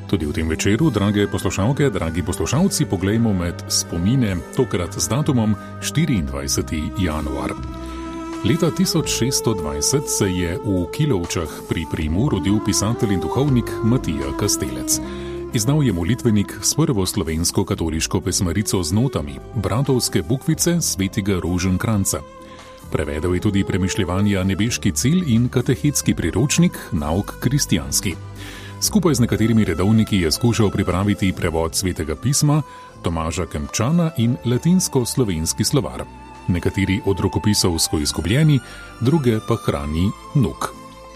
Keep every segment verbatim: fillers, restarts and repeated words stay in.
Tudi v tem večeru, drage poslušalke, dragi poslušalci, poglejmo med spomine, tokrat z datumom štiriindvajseti januar. Leta tisoč šeststo dvajset se je v Kilovčah pri Primu rodil pisatelj in duhovnik Matija Kastelec. Izdal je molitvenik s prvo slovensko katoliško pesmarico z notami, bratovske bukvice svetega Roženkranca. Prevedel je tudi premišljevanja Nebeški cilj in katehetski priročnik Nauk kristjanski. Skupaj z nekaterimi redovniki je skušal pripraviti prevod svetega pisma, Tomaža Kempčana in latinsko-slovenski slovar. Nekateri od rokopisov so izgubljeni, druge pa hrani Nuk.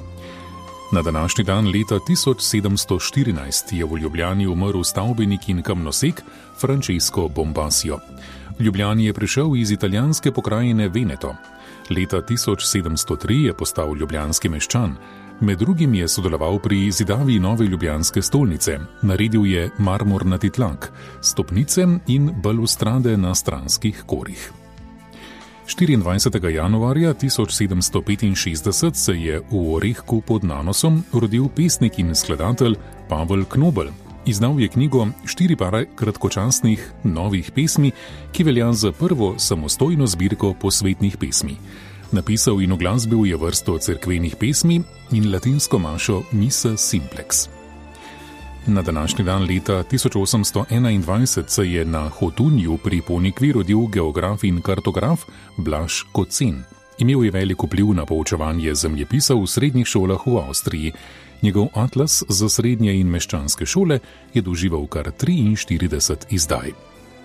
Na današnji dan leta tisoč sedemsto štirinajst je v Ljubljani umrl stavbenik in kamnosek Francesco Bombasio. V Ljubljani je prišel iz italijanske pokrajine Veneto. Leta tisoč sedemsto tri je postal ljubljanski meščan. Med drugim je sodeloval pri zidavi nove ljubljanske stolnice, naredil je marmornati tlak, stopnice in balustrade na stranskih korih. štiriindvajsetega januarja tisoč sedemsto petinšestdeset se je v Orehku pod Nanosom rodil pesnik in skladatelj Pavel Knobel. Izdal je knjigo Štiri pare kratkočasnih novih pesmi, ki velja za prvo samostojno zbirko posvetnih pesmi. Napisal in uglasbil je vrsto cerkvenih pesmi in latinsko mašo Missa Simplex. Na današnji dan leta tisoč osemsto enaindvajset se je na Hotunju pri Ponikvi rodil geograf in kartograf Blaž Kocen. Imel je velik vpliv na poučevanje zemljepisa v srednjih šolah v Avstriji. Njegov atlas za srednje in meščanske šole je doživel kar triinštirideset izdaj.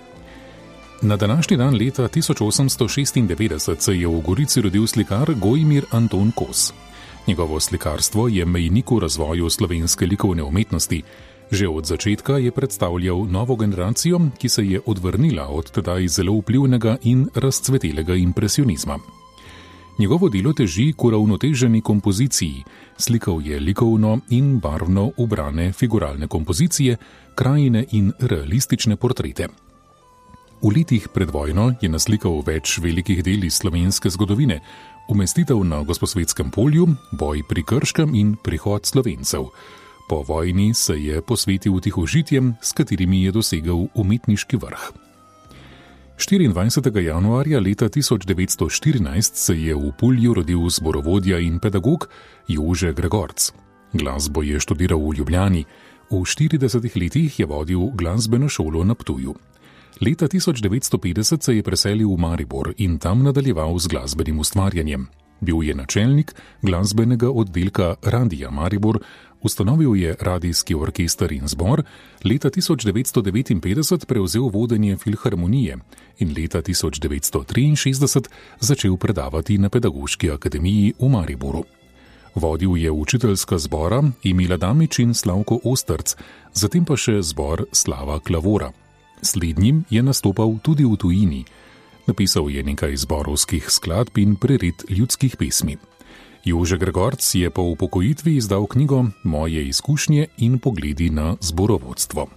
Na današnji dan leta tisoč osemsto šestindevetdeset se je v Gorici rodil slikar Gojmir Anton Kos. Njegovo slikarstvo je mejnik v razvoju slovenske likovne umetnosti. Že od začetka je predstavljal novo generacijo, ki se je odvrnila od tedaj zelo vplivnega in razcvetelega impresionizma. Njegovo delo teži k uravnoteženi kompoziciji, slikal je likovno in barvno ubrane figuralne kompozicije, krajine in realistične portrete. V letih pred vojno je naslikal več velikih del iz slovenske zgodovine, umestitev na Gosposvetskem polju, boj pri Krškem in prihod Slovencev. Po vojni se je posvetil tihožitjem, s katerimi je dosegel umetniški vrh. štiriindvajsetega januarja leta tisoč devetsto štirinajst se je v Pulju rodil zborovodja in pedagog Jože Gregorc. Glasbo je študiral v Ljubljani, v štiridesetih letih je vodil glasbeno šolo na Ptuju. Leta tisoč devetsto petdeset se je preselil v Maribor in tam nadaljeval z glasbenim ustvarjanjem. Bil je načelnik glasbenega oddelka Radia Maribor, ustanovil je radijski orkester in zbor, leta tisoč devetsto devetinpetdeset prevzel vodenje filharmonije in leta tisoč devetsto triinšestdeset začel predavati na Pedagoški akademiji v Mariboru. Vodil je učiteljska zbora Emil Damič in Slavko Ostrc, zatem pa še zbor Slava Klavora. Slednjim je nastopal tudi v tujini. Napisal je nekaj zborovskih skladb in prired ljudskih pesmi. Jože Gregorc je po upokojitvi izdal knjigo Moje izkušnje in pogledi na zborovodstvo.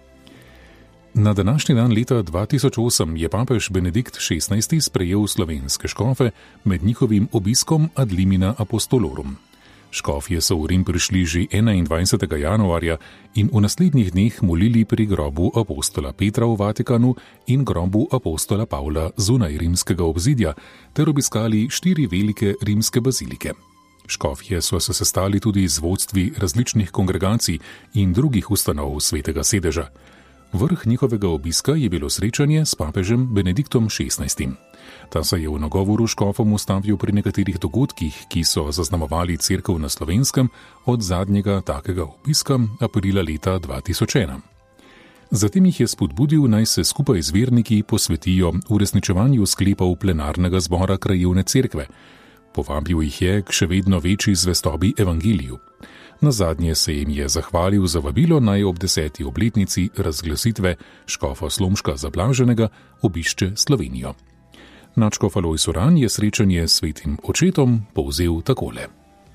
Na današnji dan leta dva tisoč osem je papež Benedikt šestnajsti sprejel slovenske škofe med njihovim obiskom ad limina apostolorum. Škofje so v Rim prišli že enaindvajsetega januarja in v naslednjih dneh molili pri grobu apostola Petra v Vatikanu in grobu apostola Pavla zunaj rimskega obzidja ter obiskali štiri velike rimske bazilike. Škofje so se sestali tudi z vodstvi različnih kongregacij in drugih ustanov svetega sedeža. Vrh njihovega obiska je bilo srečanje s papežem Benediktom šestnajstim. Ta se je v nagovoru škofom ustavil pri nekaterih dogodkih, ki so zaznamovali cerkev na Slovenskem od zadnjega takega obiska aprila leta dva tisoč ena. Zatem jih je spodbudil, naj se skupaj z verniki posvetijo uresničevanju sklepov plenarnega zbora krajevne cerkve. Povabil jih je k še vedno večji zvestobi evangeliju. Nazadnje se jim je zahvalil za vabilo, naj ob deseti obletnici razglasitve škofa Slomška Zablaženega obišče Slovenijo. Nadškof Alojz Uran je srečanje s svetim očetom povzel takole.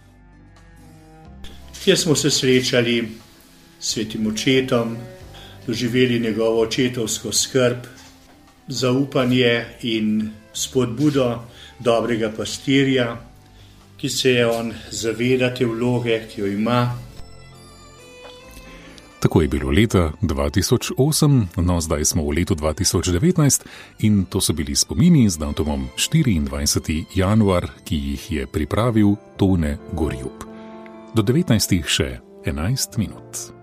Kjer smo se srečali s svetim očetom, doživeli njegovo očetovsko skrb, zaupanje in spodbudo dobrega pastirja, ki se je on zaveda te vloge, ki jo ima. Tako je bilo leta dva tisoč osem, no zdaj smo v letu dva tisoč devetnajst in to so bili spomini z datumom štiriindvajseti januar, ki jih je pripravil Tone Gorjup. Do devetnajstih še enajst minut.